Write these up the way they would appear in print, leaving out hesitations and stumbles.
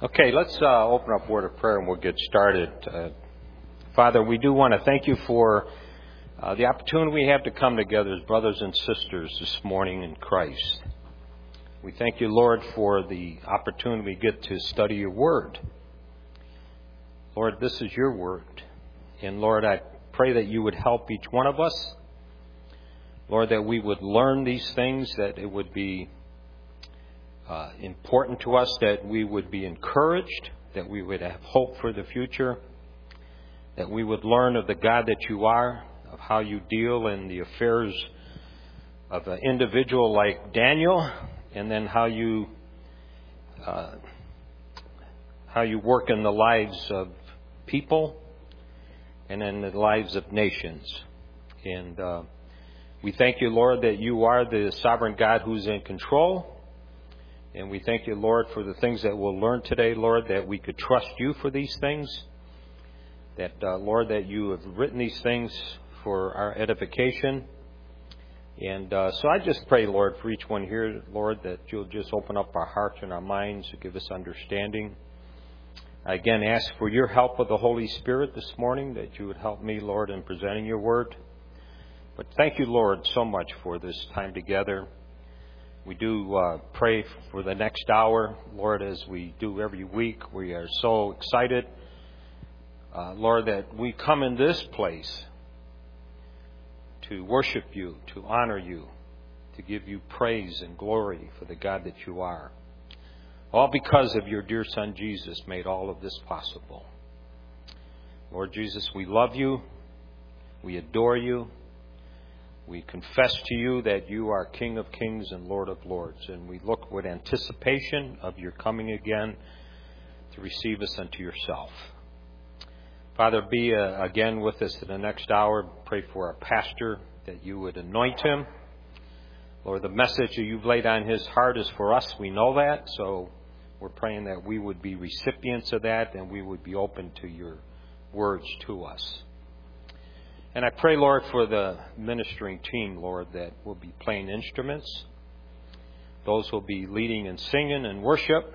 Okay, let's open up word of prayer and we'll get started. Father, we do want to thank you for the opportunity we have to come together as brothers and sisters this morning in Christ. We thank you, Lord, for the opportunity we get to study your word. Lord, this is your word. And Lord, I pray that you would help each one of us. Lord, that we would learn these things, that it would be important to us, that we would be encouraged, that we would have hope for the future, that we would learn of the God that you are, of how you deal in the affairs of an individual like Daniel, and then how you work in the lives of people and in the lives of nations. And we thank you, Lord, that you are the sovereign God who's in control. And we thank you, Lord, for the things that we'll learn today, Lord, that we could trust you for these things. That, Lord, that you have written these things for our edification. And so I just pray, Lord, for each one here, Lord, that you'll just open up our hearts and our minds to give us understanding. I again ask for your help with the Holy Spirit this morning, that you would help me, Lord, in presenting your word. But thank you, Lord, so much for this time together. We do pray for the next hour, Lord, as we do every week. We are so excited, Lord, that we come in this place to worship you, to honor you, to give you praise and glory for the God that you are. All because of your dear Son, Jesus, made all of this possible. Lord Jesus, we love you. We adore you. We confess to you that you are King of kings and Lord of lords, and we look with anticipation of your coming again to receive us unto yourself. Father, be again with us in the next hour. Pray for our pastor, that you would anoint him. Lord, the message that you've laid on his heart is for us. We know that, so we're praying that we would be recipients of that and we would be open to your words to us. And I pray, Lord, for the ministering team, Lord, that will be playing instruments. Those will be leading and singing and worship,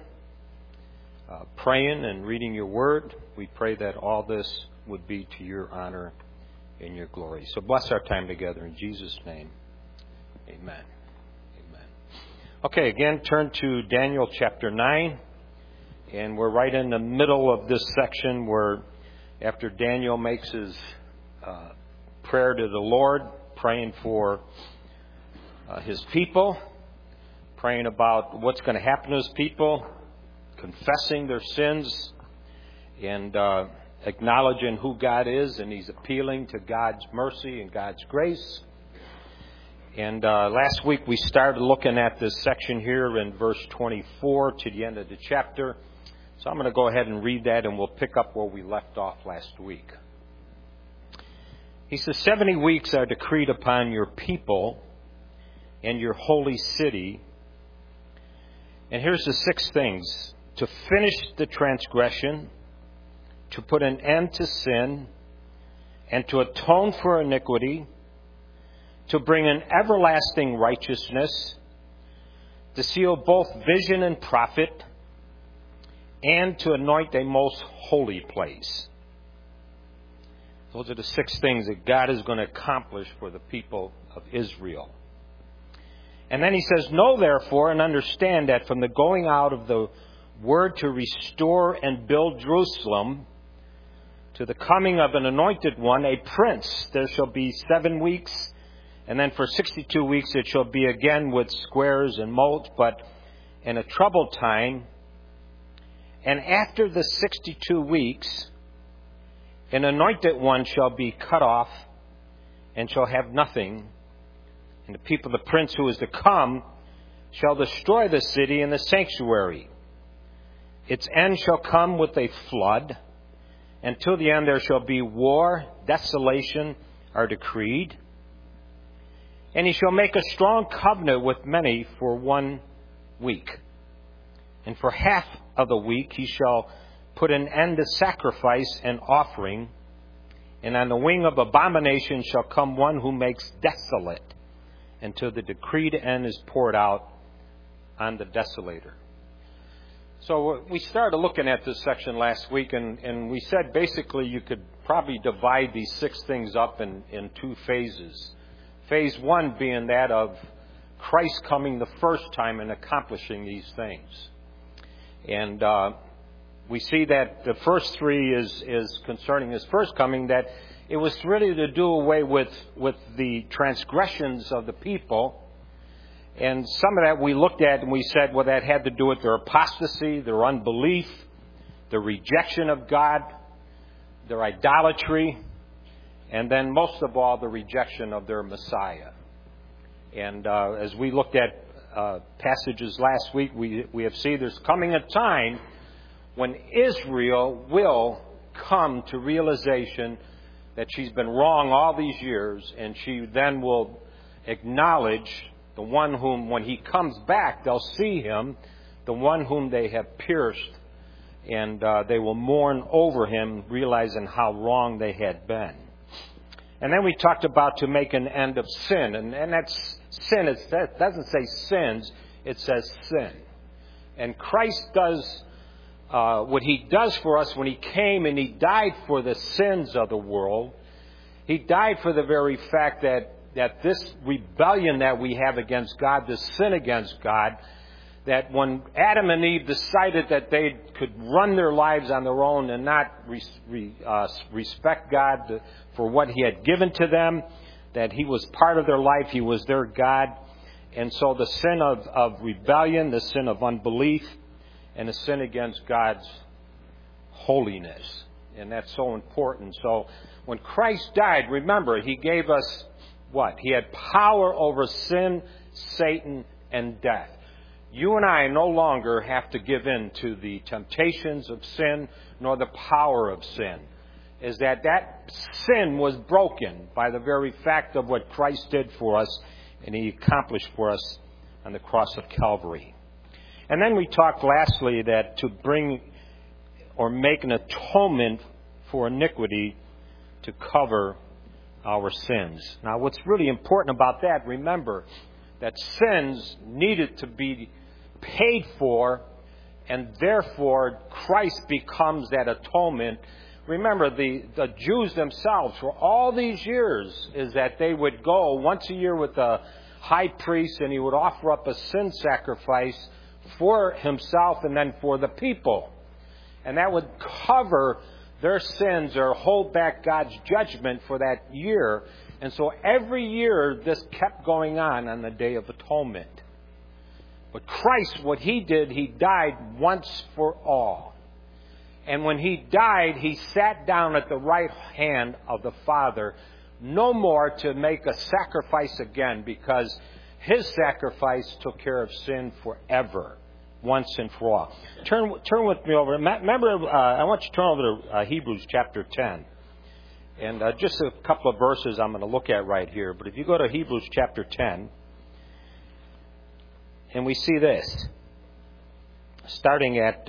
praying and reading your word. We pray that all this would be to your honor and your glory. So bless our time together in Jesus' name. Amen. Amen. Okay, again, turn to Daniel chapter 9. And we're right in the middle of this section where after Daniel makes his prayer to the Lord, praying for his people, praying about what's going to happen to his people, confessing their sins, and acknowledging who God is, and he's appealing to God's mercy and God's grace. And last week we started looking at this section here in verse 24 to the end of the chapter. So I'm going to go ahead and read that, and we'll pick up where we left off last week. He says, 70 weeks are decreed upon your people and your holy city. And here's the 6 things: to finish the transgression, to put an end to sin, and to atone for iniquity, to bring an everlasting righteousness, to seal both vision and prophet, and to anoint a most holy place. Those are the 6 things that God is going to accomplish for the people of Israel. And then he says, know therefore and understand that from the going out of the word to restore and build Jerusalem to the coming of an anointed one, a prince, there shall be 7 weeks. And then for 62 weeks it shall be again with squares and moles, but in a troubled time. And after the 62 weeks, an anointed one shall be cut off and shall have nothing. And the people, the prince who is to come, shall destroy the city and the sanctuary. Its end shall come with a flood. Until the end there shall be war, desolation are decreed. And he shall make a strong covenant with many for 1 week. And for half of the week he shall put an end to sacrifice and offering, and on the wing of abomination shall come one who makes desolate, until the decreed end is poured out on the desolator. So we started looking at this section last week, and we said basically you could probably divide these 6 things up in 2 phases. Phase 1 being that of Christ coming the first time and accomplishing these things. And we see that the first 3 is concerning His first coming, that it was really to do away with the transgressions of the people. And some of that we looked at and we said, well, that had to do with their apostasy, their unbelief, their rejection of God, their idolatry, and then most of all, the rejection of their Messiah. And as we looked at passages last week, we have seen there's coming a time when Israel will come to realization that she's been wrong all these years, and she then will acknowledge the one whom, when He comes back, they'll see Him, the one whom they have pierced, and they will mourn over Him, realizing how wrong they had been. And then we talked about to make an end of sin, and that's sin. It doesn't say sins, it says sin. And Christ does what He does for us when He came and He died for the sins of the world. He died for the very fact that this rebellion that we have against God, this sin against God, that when Adam and Eve decided that they could run their lives on their own and not respect God for what He had given to them, that He was part of their life, He was their God. And so the sin of rebellion, the sin of unbelief, and the sin against God's holiness. And that's so important. So when Christ died, remember, He gave us what? He had power over sin, Satan, and death. You and I no longer have to give in to the temptations of sin, nor the power of sin. Is that sin was broken by the very fact of what Christ did for us, and He accomplished for us on the cross of Calvary. And then we talked lastly that to bring or make an atonement for iniquity to cover our sins. Now, what's really important about that, remember that sins needed to be paid for, and therefore Christ becomes that atonement. Remember, the Jews themselves for all these years is that they would go once a year with the high priest, and he would offer up a sin sacrifice for himself and then for the people. And that would cover their sins or hold back God's judgment for that year. And so every year this kept going on the Day of Atonement. But Christ, what He did, He died once for all. And when He died, He sat down at the right hand of the Father, no more to make a sacrifice again, because His sacrifice took care of sin forever, once and for all. Turn with me over. Remember, I want you to turn over to Hebrews chapter 10. And just a couple of verses I'm going to look at right here. But if you go to Hebrews chapter 10, and we see this, starting at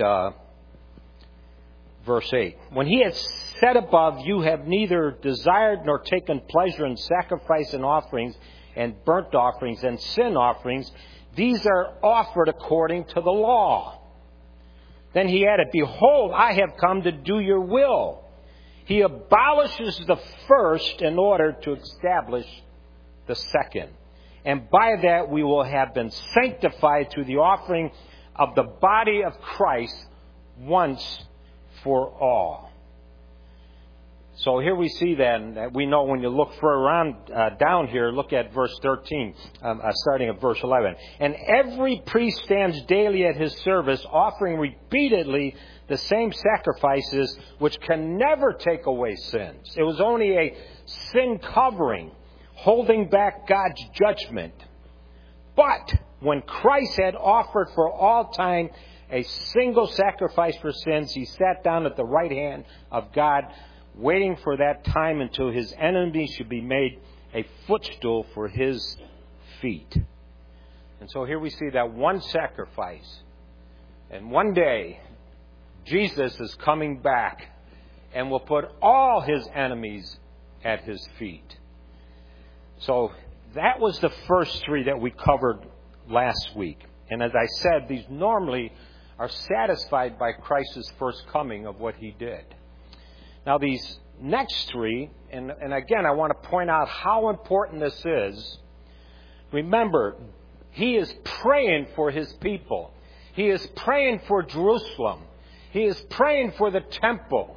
verse 8. When He had said above, you have neither desired nor taken pleasure in sacrifice and offerings and burnt offerings and sin offerings. These are offered according to the law. Then He added, behold, I have come to do your will. He abolishes the first in order to establish the second. And by that we will have been sanctified through the offering of the body of Christ once for all. So here we see then that we know when you look down here, look at verse 13, starting at verse 11. And every priest stands daily at his service, offering repeatedly the same sacrifices, which can never take away sins. It was only a sin covering, holding back God's judgment. But when Christ had offered for all time a single sacrifice for sins, He sat down at the right hand of God, waiting for that time until His enemies should be made a footstool for His feet. And so here we see that one sacrifice. And one day, Jesus is coming back and will put all His enemies at His feet. So that was the first 3 that we covered last week. And as I said, these normally are satisfied by Christ's first coming of what He did. Now these next three, and again I want to point out how important this is. Remember, He is praying for His people. He is praying for Jerusalem. He is praying for the temple.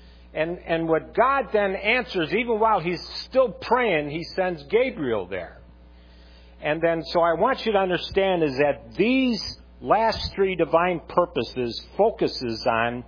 And what God then answers, even while He's still praying, He sends Gabriel there. And then, so I want you to understand is that these last three divine purposes focuses on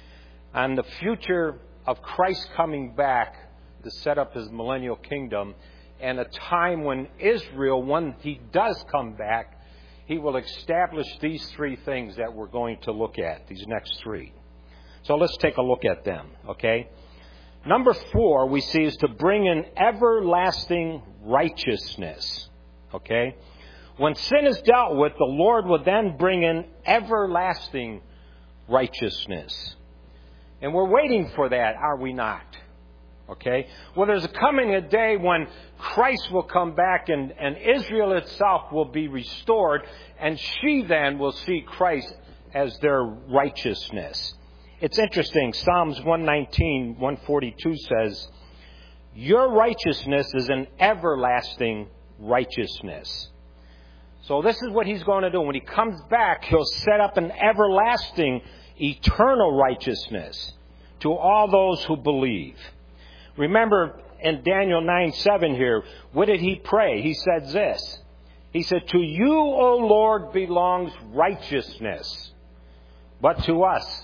the future of Christ coming back to set up His millennial kingdom, and a time when Israel, when He does come back, He will establish these three things that we're going to look at, these next three. So let's take a look at them, okay? Number 4 we see is to bring in everlasting righteousness, okay? When sin is dealt with, the Lord will then bring in everlasting righteousness. And we're waiting for that, are we not? Okay? Well, there's coming a day when Christ will come back and Israel itself will be restored, and she then will see Christ as their righteousness. It's interesting. Psalms 119, 142 says, "Your righteousness is an everlasting righteousness." So this is what He's going to do. When He comes back, He'll set up an everlasting, eternal righteousness to all those who believe. Remember in Daniel 9:7 here, what did he pray? He said this. He said, "To you, O Lord, belongs righteousness, but to us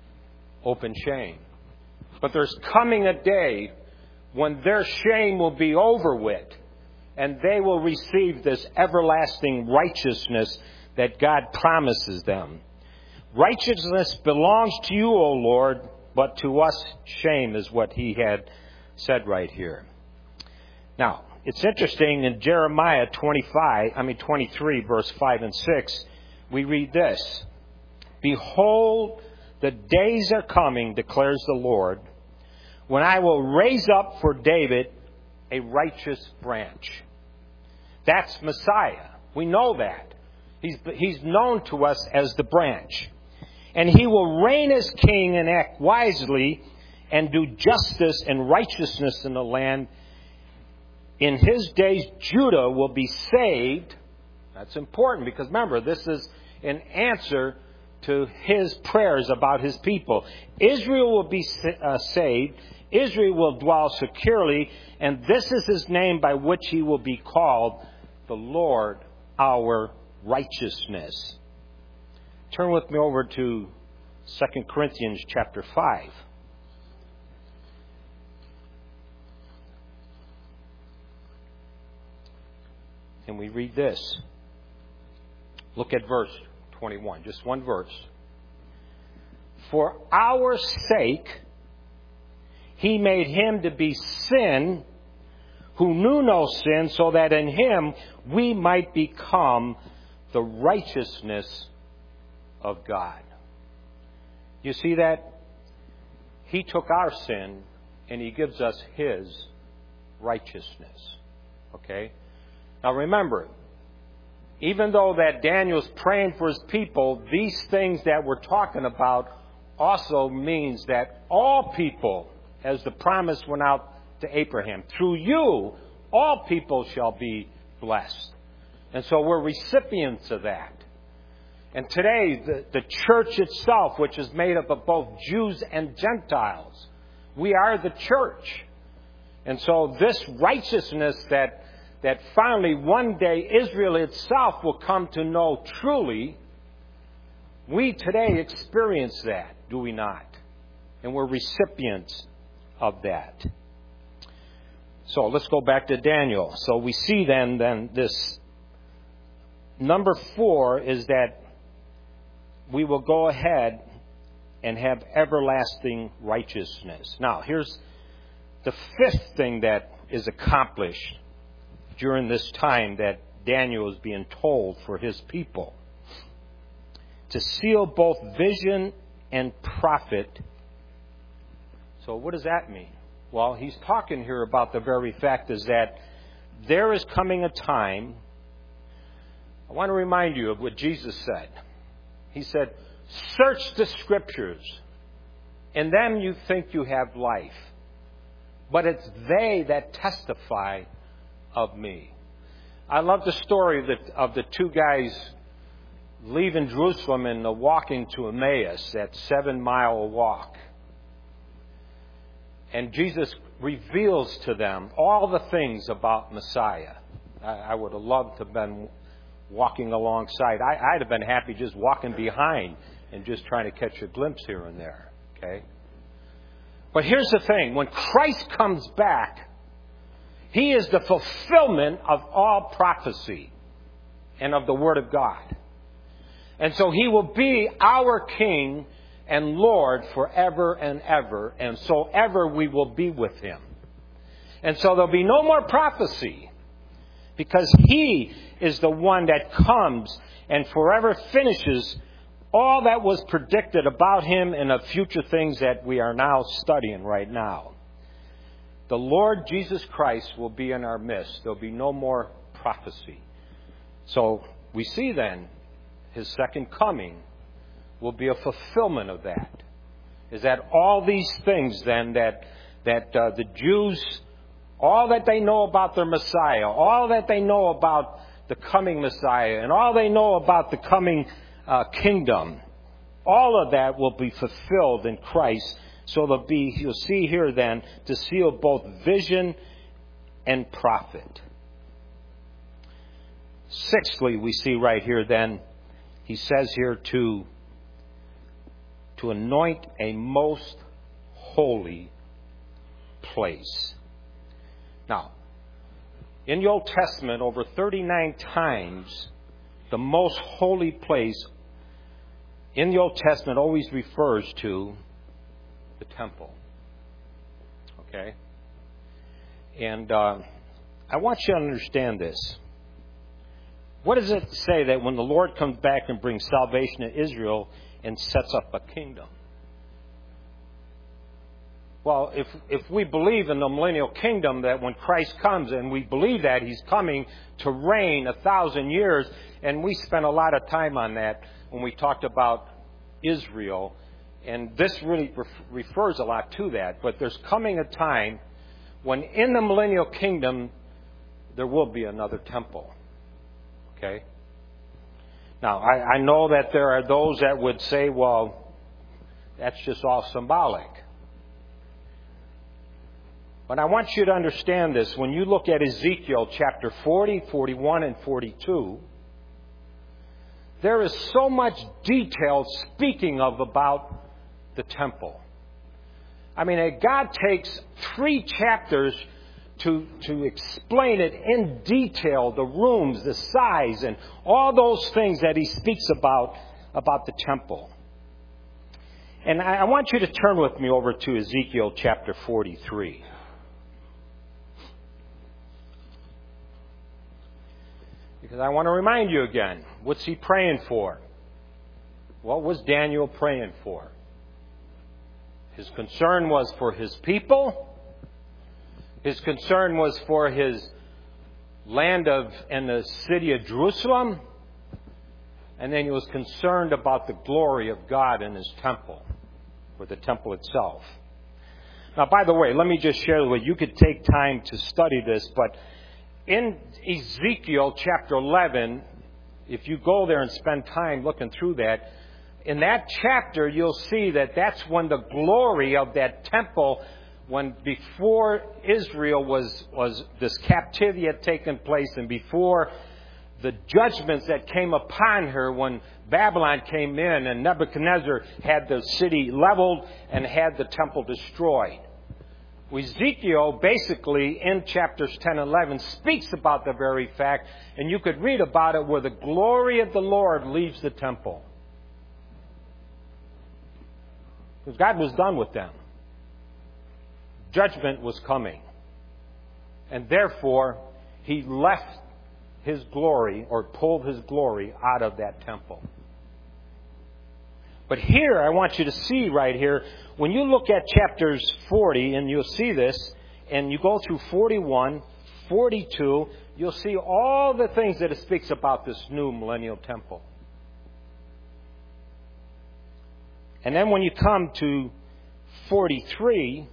open shame." But there's coming a day when their shame will be over with, and they will receive this everlasting righteousness that God promises them. Righteousness belongs to you, O Lord, but to us shame, is what he had said right here. Now, it's interesting in Jeremiah 23, verse 5 and 6, we read this. "Behold, the days are coming, declares the Lord, when I will raise up for David a righteous branch." That's Messiah. We know that. He's known to us as the branch. "And he will reign as king and act wisely and do justice and righteousness in the land. In his days, Judah will be saved." That's important because remember, this is an answer to his prayers about his people. Israel will be saved. Israel will dwell securely. And this is his name by which he will be called, the Lord our righteousness. Turn with me over to 2 Corinthians chapter 5. And we read this. Look at verse 21, just one verse. "For our sake he made him to be sin who knew no sin, so that in him we might become the righteousness of God." You see that? He took our sin and he gives us his righteousness. Okay? Now remember, even though that Daniel's praying for his people, these things that we're talking about also means that all people, as the promise went out to Abraham, through you, all people shall be blessed. And so we're recipients of that. And today, the church itself, which is made up of both Jews and Gentiles, we are the church. And so this righteousness that finally one day Israel itself will come to know truly, we today experience that, do we not? And we're recipients of that. So let's go back to Daniel. So we see then this number 4 is that we will go ahead and have everlasting righteousness. Now, here's the 5th thing that is accomplished during this time that Daniel is being told for his people. To seal both vision and prophet. So what does that mean? Well, he's talking here about the very fact is that there is coming a time. I want to remind you of what Jesus said. He said, Search the Scriptures. In them you think you have life. But it's they that testify of me. I love the story of the two guys leaving Jerusalem and walking to Emmaus, that 7-mile walk. And Jesus reveals to them all the things about Messiah. I would have loved to have been walking alongside. I'd have been happy just walking behind and just trying to catch a glimpse here and there. Okay? But here's the thing. When Christ comes back, He is the fulfillment of all prophecy and of the Word of God. And so He will be our King and Lord forever and ever. And so ever we will be with Him. And so there'll be no more prophecy, because He is the one that comes and forever finishes all that was predicted about Him and of future things that we are now studying right now. The Lord Jesus Christ will be in our midst. There'll be no more prophecy. So we see then His second coming will be a fulfillment of that. Is that all these things then that the Jews, all that they know about their Messiah, all that they know about the coming Messiah, and all they know about the coming kingdom, all of that will be fulfilled in Christ. So there'll be, you'll see here then, to seal both vision and prophet. Sixthly, we see right here then, he says here to anoint a most holy place. Now, in the Old Testament, over 39 times, the most holy place in the Old Testament always refers to the temple. Okay? And I want you to understand this. What does it say that when the Lord comes back and brings salvation to Israel and sets up a kingdom? Well, if we believe in the millennial kingdom, that when Christ comes, and we believe that He's coming to reign 1,000 years, and we spent a lot of time on that when we talked about Israel, and this really refers a lot to that, but there's coming a time when in the millennial kingdom there will be another temple. Okay? Now, I know that there are those that would say, well, that's just all symbolic. But I want you to understand this. When you look at Ezekiel chapter 40, 41, and 42, there is so much detail speaking of about the temple. I mean, God takes 3 chapters to explain it in detail, the rooms, the size, and all those things that He speaks about the temple. And I want you to turn with me over to Ezekiel chapter 43. Because I want to remind you again, what's he praying for? What was Daniel praying for? His concern was for his people. His concern was for his land and the city of Jerusalem. And then he was concerned about the glory of God in His temple, or the temple itself. Now, by the way, let me just share with you. You could take time to study this, but in Ezekiel chapter 11, if you go there and spend time looking through that, in that chapter you'll see that that's when the glory of that temple, when before Israel was this captivity had taken place, and before the judgments that came upon her when Babylon came in and Nebuchadnezzar had the city leveled and had the temple destroyed. Ezekiel basically in chapters 10 and 11 speaks about the very fact, and you could read about it, where the glory of the Lord leaves the temple. Because God was done with them. Judgment was coming. And therefore, He left His glory, or pulled His glory out of that temple. But here, I want you to see right here, when you look at chapters 40, and you'll see this, and you go through 41, 42, you'll see all the things that it speaks about this new millennial temple. And then when you come to 43,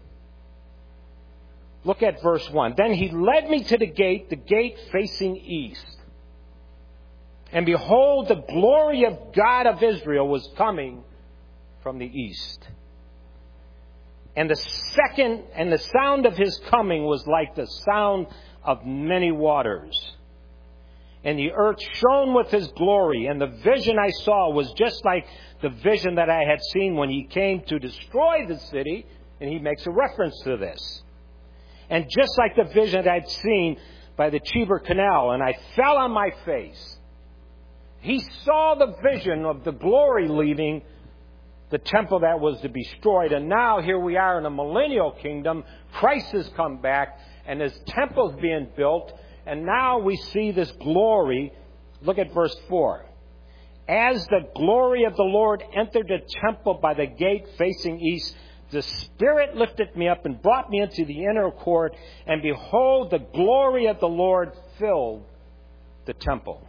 look at verse 1. Then he led me to the gate facing east. And behold, the glory of God of Israel was coming from the east. And the sound of his coming was like the sound of many waters. And the earth shone with his glory. And the vision I saw was just like the vision that I had seen when he came to destroy the city. And he makes a reference to this. And just like the vision that I'd seen by the Chebar Canal. And I fell on my face. He saw the vision of the glory leaving the temple that was to be destroyed. And now here we are in a millennial kingdom. Christ has come back and his temple's being built. And now we see this glory. Look at verse 4. As the glory of the Lord entered the temple by the gate facing east, the Spirit lifted me up and brought me into the inner court. And behold, the glory of the Lord filled the temple.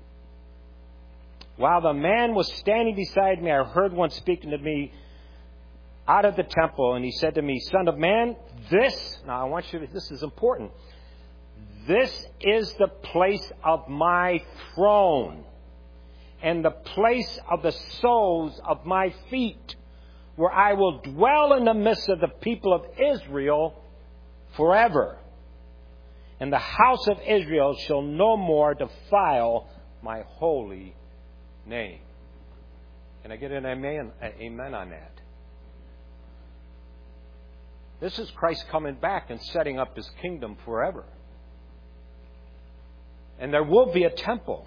While the man was standing beside me, I heard one speaking to me out of the temple. And he said to me, Son of man, now I want you to, this is important. This is the place of my throne and the place of the soles of my feet, where I will dwell in the midst of the people of Israel forever. And the house of Israel shall no more defile my holy name. Can I get an amen on that? This is Christ coming back and setting up his kingdom forever. And there will be a temple.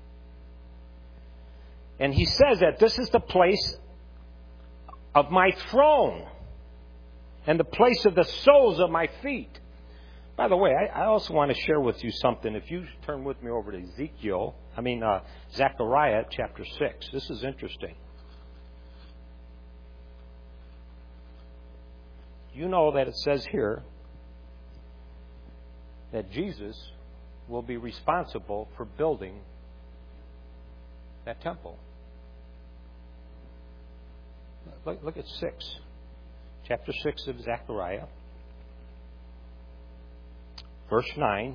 And he says that this is the place of my throne and the place of the soles of my feet. By the way, I also want to share with you something. If you turn with me over to Zechariah chapter 6. This is interesting. You know that it says here that Jesus will be responsible for building that temple. Look at 6. Chapter 6 of Zechariah. Verse 9.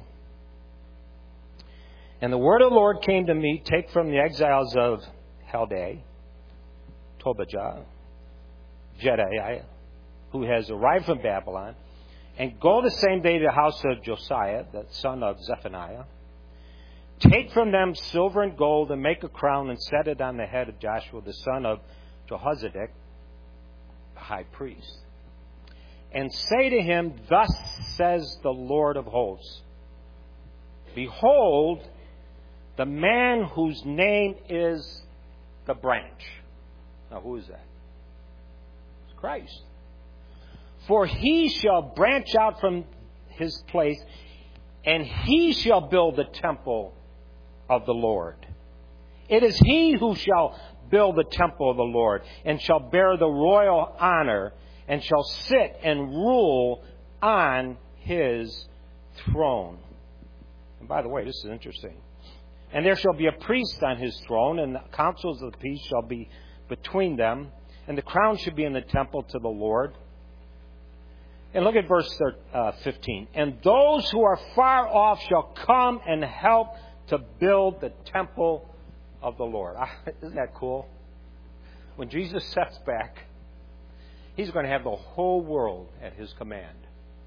And the word of the Lord came to me, take from the exiles of Chaldea, Tobijah, Jedaiah, who has arrived from Babylon, and go the same day to the house of Josiah, the son of Zephaniah. Take from them silver and gold, and make a crown, and set it on the head of Joshua, the son of Jehozadak, the high priest. And say to him, Thus says the Lord of hosts, Behold, the man whose name is the branch. Now, who is that? It's Christ. For he shall branch out from his place, and he shall build the temple of the Lord. It is he who shall build the temple of the Lord, and shall bear the royal honor, and shall sit and rule on his throne. And by the way, this is interesting. And there shall be a priest on his throne, and the councils of the peace shall be between them, and the crown should be in the temple to the Lord. And look at verse 15. And those who are far off shall come and help to build the temple of the Lord. Isn't that cool? When Jesus sets back, he's going to have the whole world at his command.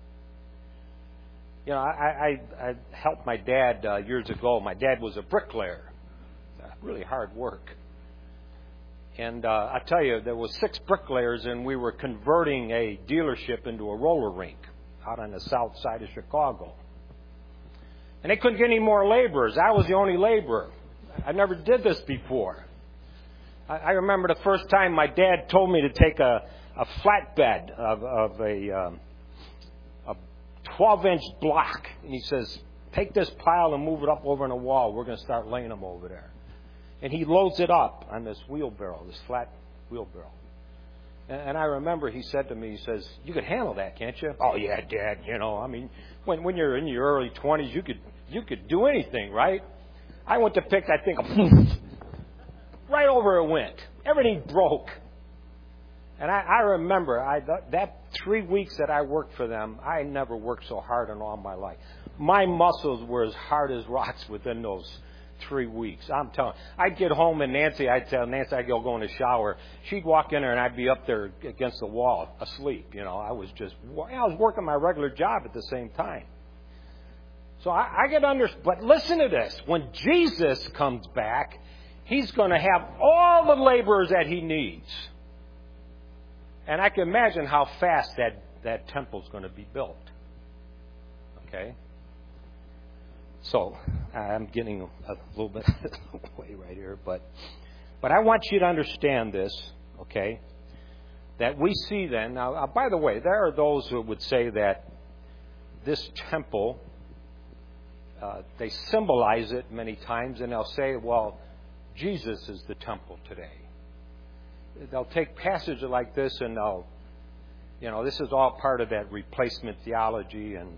You know, I helped my dad years ago. My dad was a bricklayer. Really hard work. And I tell you, there was 6 bricklayers, and we were converting a dealership into a roller rink out on the south side of Chicago. And they couldn't get any more laborers. I was the only laborer. I never did this before. I remember the first time my dad told me to take a flatbed of a 12-inch block. And he says, take this pile and move it up over on the wall. We're going to start laying them over there. And he loads it up on this wheelbarrow, this flat wheelbarrow. And I remember he said to me, he says, you could handle that, can't you? Oh, yeah, Dad. You know, I mean, when you're in your early 20s, you could do anything, right? I went to pick, I think, right over it went. Everything broke. And I remember that 3 weeks that I worked for them, I never worked so hard in all my life. My muscles were as hard as rocks within those 3 weeks. I'm telling you. I'd get home and I'd tell Nancy I'd go in the shower. She'd walk in there and I'd be up there against the wall asleep. I was working my regular job at the same time. So I get but listen to this. When Jesus comes back, He's going to have all the laborers that He needs. And I can imagine how fast that temple's going to be built. Okay? So, I'm getting a little bit away right here, but I want you to understand this, okay? That we see then, now, by the way, there are those who would say that this temple, they symbolize it many times, and they'll say, well, Jesus is the temple today. They'll take passages like this and this is all part of that replacement theology, and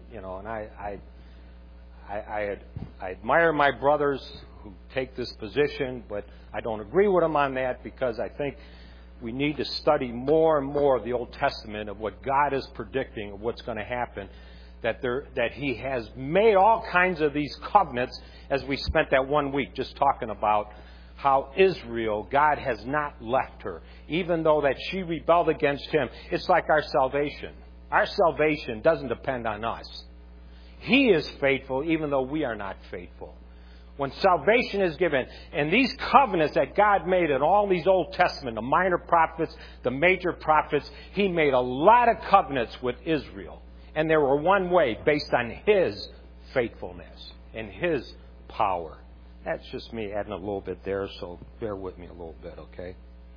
I admire my brothers who take this position, but I don't agree with them on that because I think we need to study more and more of the Old Testament of what God is predicting of what's going to happen. That He has made all kinds of these covenants, as we spent that 1 week just talking about how Israel, God has not left her, even though that she rebelled against Him. It's like our salvation. Our salvation doesn't depend on us. He is faithful, even though we are not faithful. When salvation is given, and these covenants that God made in all these Old Testament, the minor prophets, the major prophets, He made a lot of covenants with Israel. And they were one way, based on His faithfulness and His power. That's just me adding a little bit there, so bear with me a little bit, okay?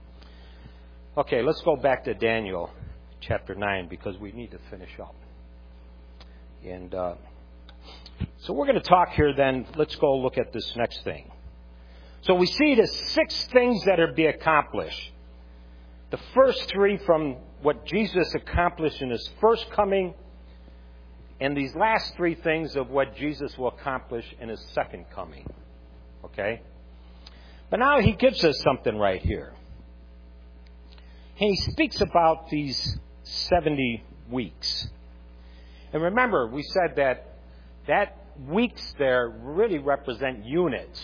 Okay, let's go back to Daniel chapter 9, because we need to finish up. And so we're going to talk here then. Let's go look at this next thing. So we see the 6 things that are to be accomplished. The first 3 from what Jesus accomplished in His first coming, and these last 3 things of what Jesus will accomplish in His second coming. Okay? But now He gives us something right here. And He speaks about these 70 weeks. And remember, we said that weeks there really represent units.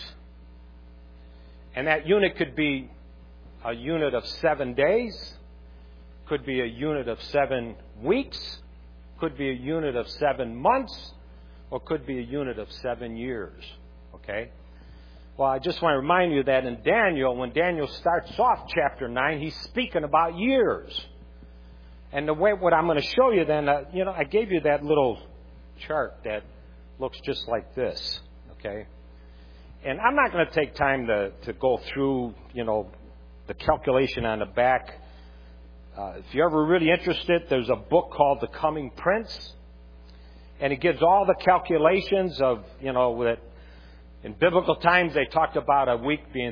And that unit could be a unit of 7 days, could be a unit of 7 weeks, could be a unit of 7 months, or could be a unit of 7 years. Okay? Well, I just want to remind you that in Daniel, when Daniel starts off chapter 9, he's speaking about years. And what I'm going to show you then, I gave you that little chart that looks just like this. Okay? And I'm not going to take time to go through, the calculation on the back. If you're ever really interested, there's a book called The Coming Prince. And it gives all the calculations of, that in biblical times they talked about a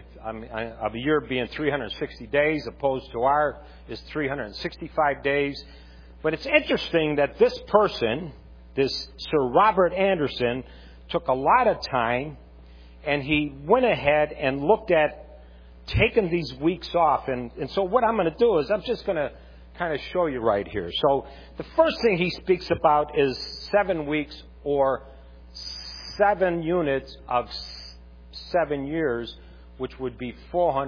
year being 360 days, opposed to our is 365 days. But it's interesting that this person, this Sir Robert Anderson, took a lot of time, and he went ahead and looked at taking these weeks off. And so what I'm going to do is I'm just going to kind of show you right here. So the first thing he speaks about is 7 weeks, or 7 units of 7 years, which would be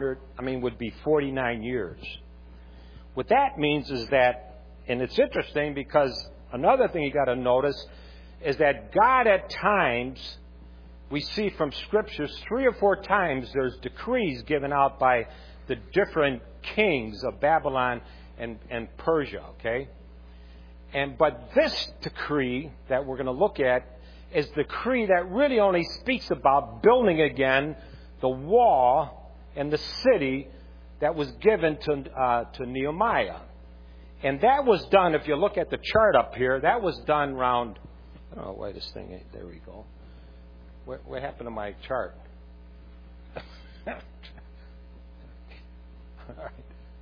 49 years. What that means is that, and it's interesting because another thing you got to notice is that God at times, we see from scriptures 3 or 4 times there's decrees given out by the different kings of Babylon and Persia, okay? But this decree that we're going to look at is the decree that really only speaks about building again the wall and the city that was given to Nehemiah. And that was done, if you look at the chart up here, that was done around, I don't know why this thing ain't, there we go. What happened to my chart? All right.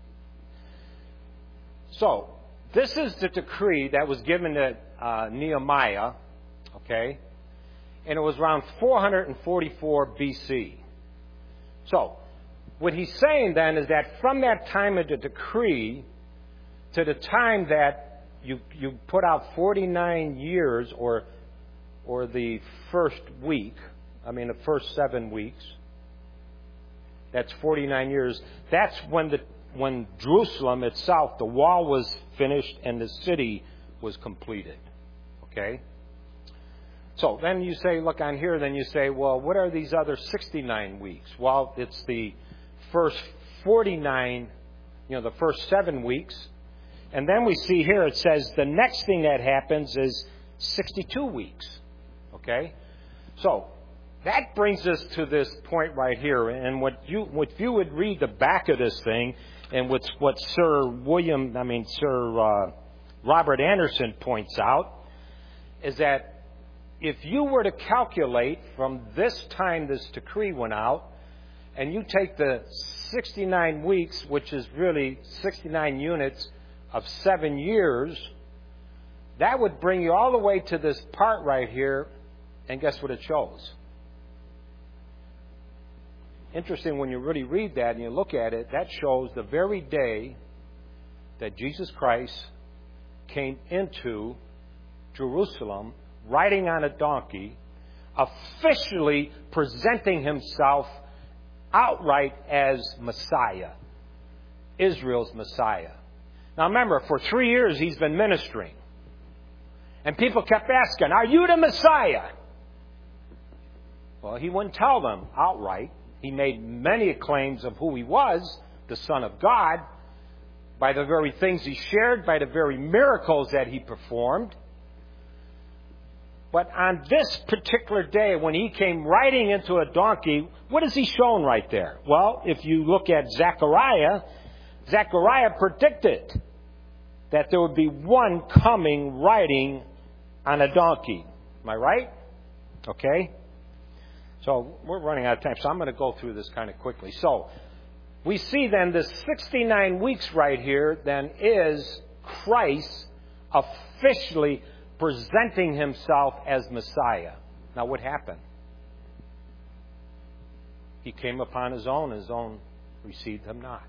So, this is the decree that was given to Nehemiah, okay? And it was around 444 BC. So, what he's saying then is that from that time of the decree, to the time that you put out 49 years or the first week, the first 7 weeks, that's 49 years. That's when Jerusalem itself, the wall was finished and the city was completed. Okay? So then you say, look on here, then you say, well, what are these other 69 weeks? Well, it's the first 49, the first 7 weeks. And then we see here it says the next thing that happens is 62 weeks. Okay? So that brings us to this point right here. And what you would read the back of this thing, and what Sir Robert Anderson points out, is that if you were to calculate from this time this decree went out, and you take the 69 weeks, which is really 69 units of 7 years, that would bring you all the way to this part right here, and guess what it shows? Interesting, when you really read that and you look at it, that shows the very day that Jesus Christ came into Jerusalem riding on a donkey, officially presenting himself outright as Messiah, Israel's Messiah. Now remember, for 3 years he's been ministering. And people kept asking, are you the Messiah? Well, he wouldn't tell them outright. He made many claims of who he was, the Son of God, by the very things he shared, by the very miracles that he performed. But on this particular day, when he came riding into a donkey, what is he shown right there? Well, if you look at Zechariah predicted that there would be one coming riding on a donkey. Am I right? Okay. So we're running out of time, so I'm going to go through this kind of quickly. So we see then the 69 weeks right here then is Christ officially presenting himself as Messiah. Now what happened? He came upon his own received him not.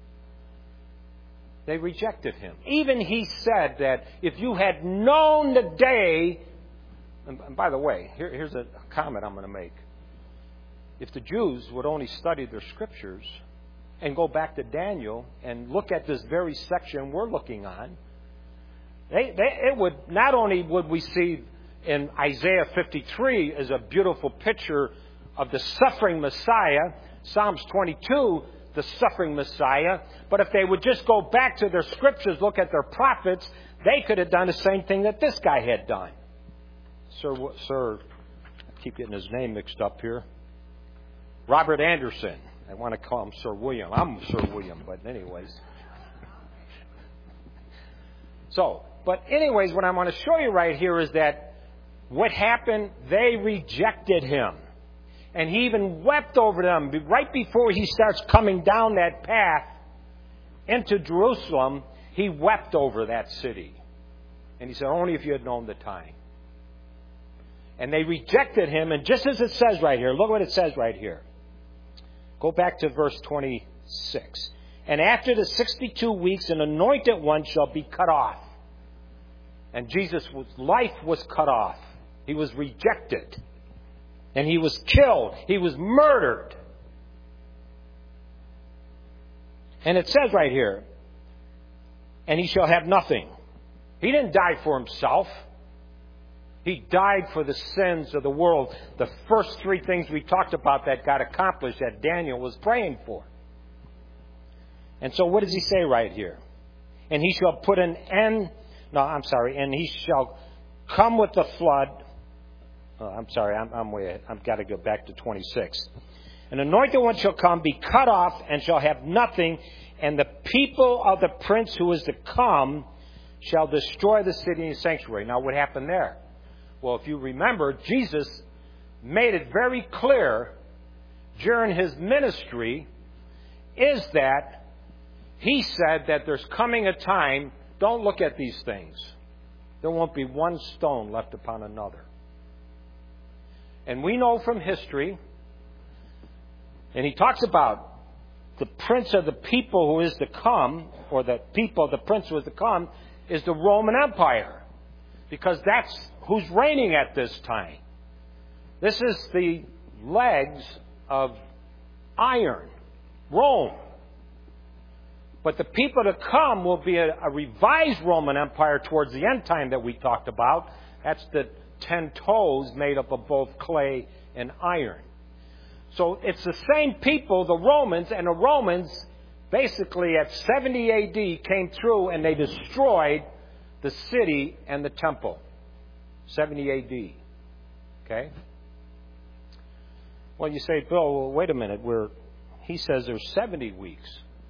They rejected him. Even he said that if you had known the day, and by the way, here's a comment I'm going to make. If the Jews would only study their scriptures and go back to Daniel and look at this very section we're looking on, it would not only would we see in Isaiah 53 as a beautiful picture of the suffering Messiah, Psalms 22, the suffering Messiah, but if they would just go back to their scriptures, look at their prophets, they could have done the same thing that this guy had done. Sir, I keep getting his name mixed up here. Robert Anderson. I want to call him Sir William. I'm Sir William, but anyways. But anyways, what I want to show you right here is that what happened, they rejected him. And he even wept over them. Right before he starts coming down that path into Jerusalem, he wept over that city. And he said, only if you had known the time. And they rejected him. And just as it says right here, look what it says right here. Go back to verse 26. And after the 62 weeks, an anointed one shall be cut off. And Jesus' life was cut off. He was rejected. And he was killed. He was murdered. And it says right here, and he shall have nothing. He didn't die for himself. He died for the sins of the world. The first 3 things we talked about that got accomplished that Daniel was praying for. And so what does he say right here? And he shall put an end... and he shall come with the flood. I'm way ahead. I've got to go back to 26. An anointed one shall come, be cut off, and shall have nothing, and the people of the prince who is to come shall destroy the city and sanctuary. Now, what happened there? Well, if you remember, Jesus made it very clear during his ministry is that he said that there's coming a time, don't look at these things. There won't be one stone left upon another. And we know from history, and he talks about the prince of the people who is to come, or the people, the prince who is to come, is the Roman Empire. Because that's who's reigning at this time. This is the legs of iron, Rome. But the people to come will be a revised Roman Empire towards the end time that we talked about. That's the 10 toes made up of both clay and iron. So it's the same people, the Romans, and the Romans basically at 70 A.D. came through and they destroyed the city and the temple. 70 A.D. Okay? Well, you say, Bill, well, wait a minute. He says there's 70 weeks.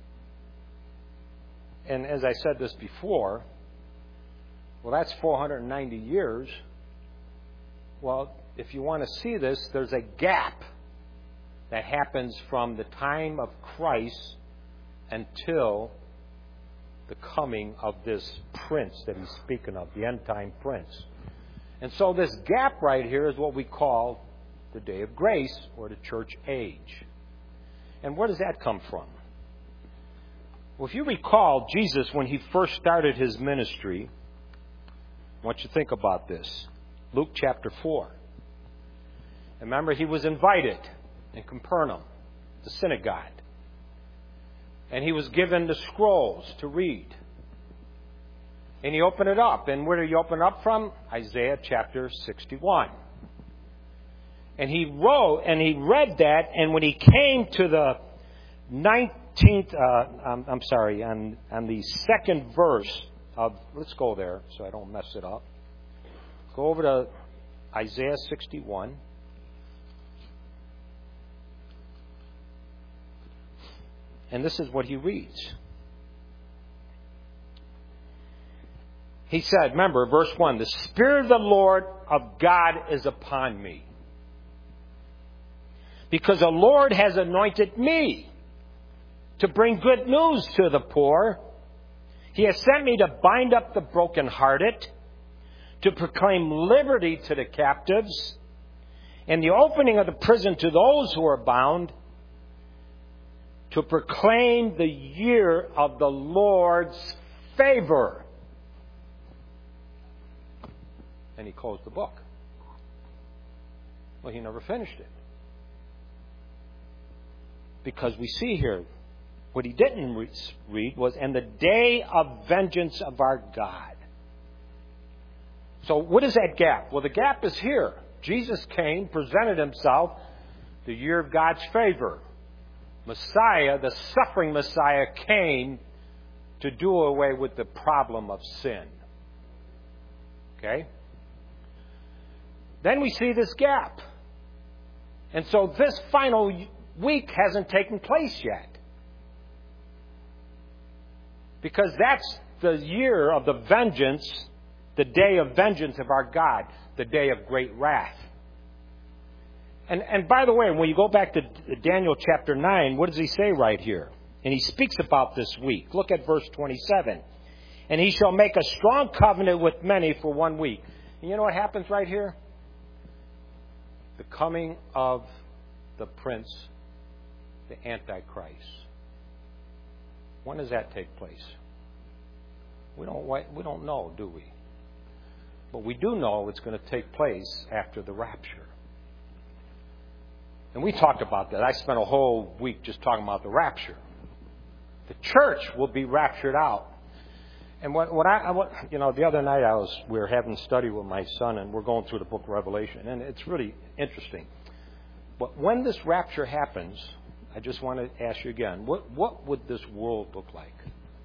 And as I said this before, well, that's 490 years. Well, if you want to see this, there's a gap that happens from the time of Christ until the coming of this prince that he's speaking of, the end-time prince. And so this gap right here is what we call the day of grace or the church age. And where does that come from? Well, if you recall, Jesus, when he first started his ministry, I want you to think about this. Luke chapter 4. And remember, he was invited in Capernaum, the synagogue. And he was given the scrolls to read. And he opened it up. And where did he open up from? Isaiah chapter 61. And he read that, and when he came to the 19th, on the second verse of, let's go there so I don't mess it up. Go over to Isaiah 61. And this is what he reads. He said, remember, verse 1, the Spirit of the Lord of God is upon me, because the Lord has anointed me to bring good news to the poor. He has sent me to bind up the brokenhearted, to proclaim liberty to the captives, and the opening of the prison to those who are bound, to proclaim the year of the Lord's favor. And he closed the book. Well, he never finished it. Because we see here, what he didn't read was, and the day of vengeance of our God. So what is that gap? Well, the gap is here. Jesus came, presented himself, the year of God's favor. Messiah, the suffering Messiah, came to do away with the problem of sin. Okay? Then we see this gap. And so this final week hasn't taken place yet. Because that's the year of the vengeance, the day of vengeance of our God, the day of great wrath. And by the way, when you go back to Daniel chapter 9, what does he say right here? And he speaks about this week. Look at verse 27. And he shall make a strong covenant with many for 1 week. And you know what happens right here? The coming of the prince, the Antichrist. When does that take place? We don't know, do we? But we do know it's going to take place after the rapture. And we talked about that. I spent a whole week just talking about the rapture. The church will be raptured out. And the other night we were having a study with my son, and we're going through the book of Revelation, and it's really interesting. But when this rapture happens, I just want to ask you again, what would this world look like?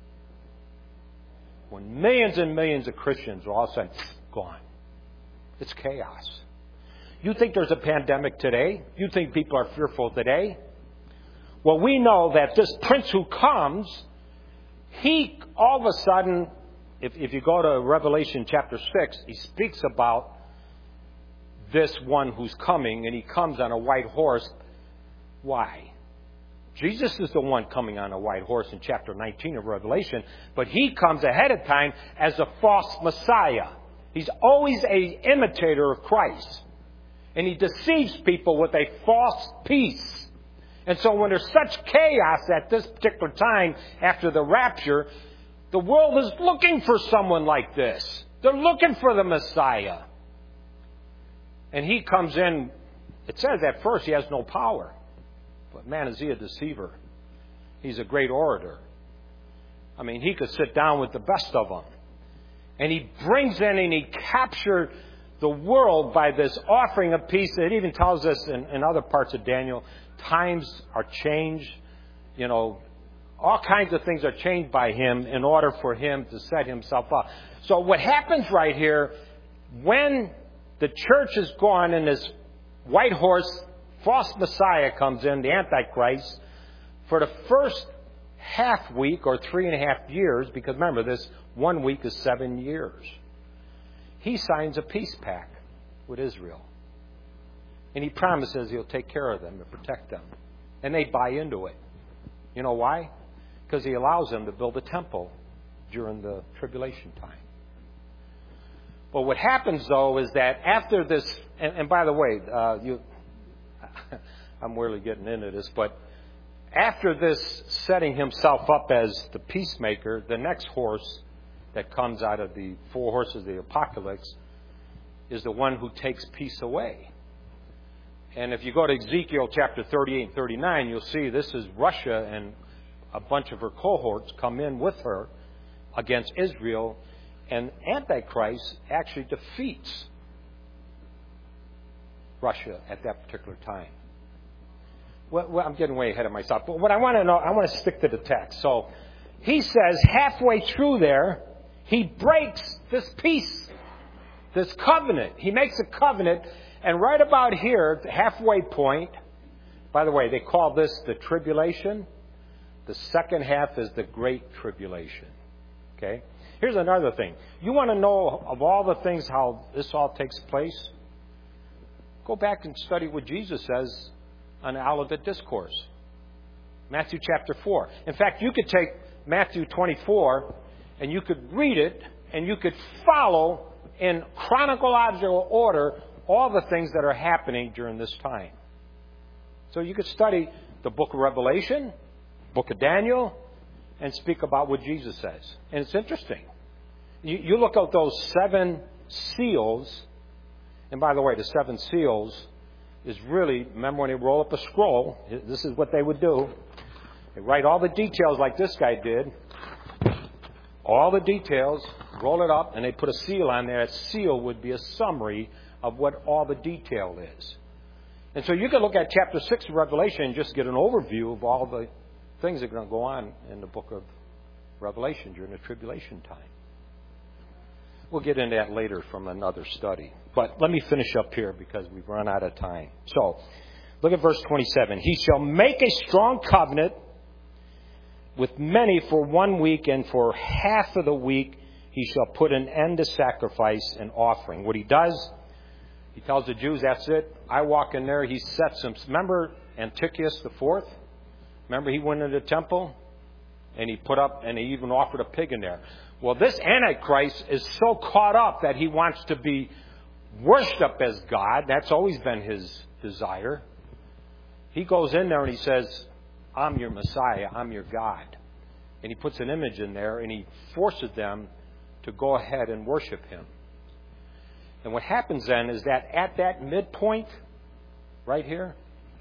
When millions and millions of Christians are all of a sudden gone. It's chaos. You think there's a pandemic today? You think people are fearful today? Well, we know that this prince who comes, he all of a sudden, if you go to Revelation chapter 6, he speaks about this one who's coming, and he comes on a white horse. Why? Jesus is the one coming on a white horse in chapter 19 of Revelation, but he comes ahead of time as a false Messiah. He's always an imitator of Christ. And he deceives people with a false peace. And so when there's such chaos at this particular time after the rapture, the world is looking for someone like this. They're looking for the Messiah. And he comes in. It says at first he has no power. But man, is he a deceiver. He's a great orator. I mean, he could sit down with the best of them. And he brings in and he captured the world by this offering of peace. It even tells us in other parts of Daniel, times are changed. You know, all kinds of things are changed by him in order for him to set himself up. So what happens right here, when the church is gone and this white horse, false Messiah comes in, the Antichrist, for the first half week or 3.5 years, because remember, this 1 week is 7 years, he signs a peace pact with Israel. And he promises he'll take care of them and protect them. And they buy into it. You know why? Because he allows them to build a temple during the tribulation time. But what happens, though, is that after this, and by the way, I'm really getting into this, but after this setting himself up as the peacemaker, the next horse that comes out of the 4 horses of the apocalypse is the one who takes peace away. And if you go to Ezekiel chapter 38 and 39, you'll see this is Russia, and a bunch of her cohorts come in with her against Israel, and Antichrist actually defeats Russia at that particular time. Well, I'm getting way ahead of myself. But what I want to know, I want to stick to the text. So he says halfway through there, he breaks this peace, this covenant. He makes a covenant, and right about here, the halfway point, by the way, they call this the tribulation. The second half is the great tribulation. Okay? Here's another thing. You want to know of all the things how this all takes place? Go back and study what Jesus says on the Olivet Discourse. Matthew chapter 4. In fact, you could take Matthew 24 and you could read it and you could follow in chronological order all the things that are happening during this time. So you could study the book of Revelation, book of Daniel, and speak about what Jesus says. And it's interesting. You look at those 7 seals, and by the way, the 7 seals is really, remember when they roll up a scroll, this is what they would do. They write all the details like this guy did. All the details, roll it up, and they put a seal on there. That seal would be a summary of what all the detail is. And so you can look at chapter 6 of Revelation and just get an overview of all the things that are going to go on in the book of Revelation during the tribulation time. We'll get into that later from another study. But let me finish up here because we've run out of time. So, look at verse 27. He shall make a strong covenant with many for 1 week, and for half of the week he shall put an end to sacrifice and offering. What he does, he tells the Jews, that's it. I walk in there, he sets them. Remember Antiochus IV? Remember he went into the temple and he put up, and he even offered a pig in there. Well, this Antichrist is so caught up that he wants to be worshipped as God. That's always been his desire. He goes in there and he says, I'm your Messiah, I'm your God. And he puts an image in there and he forces them to go ahead and worship him. And what happens then is that at that midpoint, right here,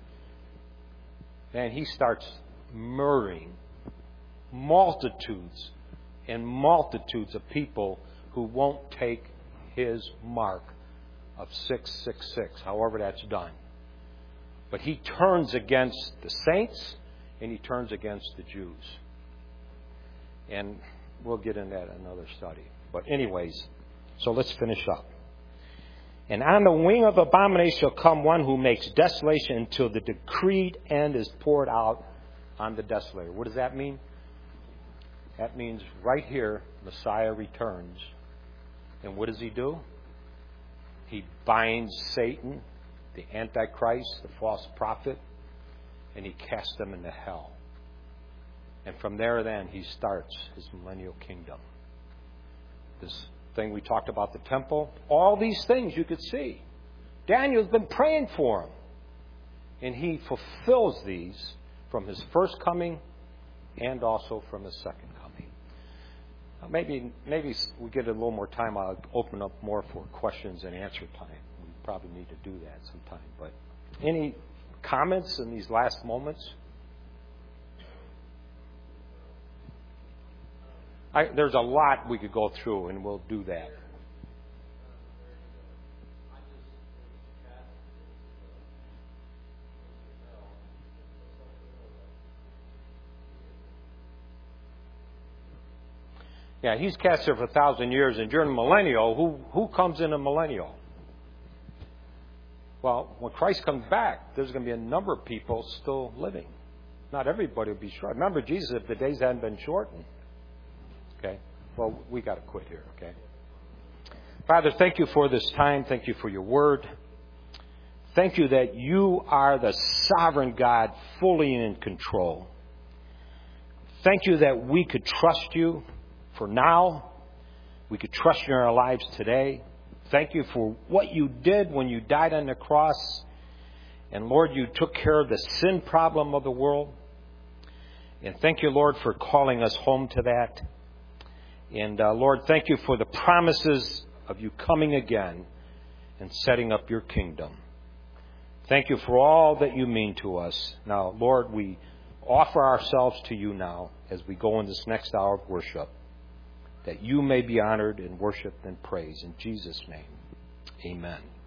man, he starts murdering multitudes and multitudes of people who won't take his mark of 666, however that's done. But he turns against the saints and he turns against the Jews. And we'll get into that in another study. But anyways, so let's finish up. And on the wing of abomination shall come one who makes desolation until the decreed end is poured out on the desolator. What does that mean? That means right here, Messiah returns. And what does he do? He binds Satan, the Antichrist, the false prophet, and he casts them into hell. And from there then, he starts his millennial kingdom. This thing we talked about, the temple, all these things you could see. Daniel's been praying for him. And he fulfills these from His first coming and also from His second coming. Maybe we get a little more time. I'll open up more for questions and answer time. We probably need to do that sometime. But any comments in these last moments? There's a lot we could go through, and we'll do that. Yeah, He's cast there for 1,000 years, and during the millennial, who comes in a millennial? Well, when Christ comes back, there's going to be a number of people still living. Not everybody will be short. Remember Jesus, if the days hadn't been shortened. Okay? Well, we got to quit here, okay? Father, thank you for this time. Thank you for your word. Thank you that you are the sovereign God, fully in control. Thank you that we could trust you for now. We could trust you in our lives today. Thank you for what you did when you died on the cross. And Lord, you took care of the sin problem of the world. And thank you, Lord, for calling us home to that. And Lord, thank you for the promises of you coming again and setting up your kingdom. Thank you for all that you mean to us. Now, Lord, we offer ourselves to you now as we go in this next hour of worship, that you may be honored and worshiped and praised. In Jesus' name, amen.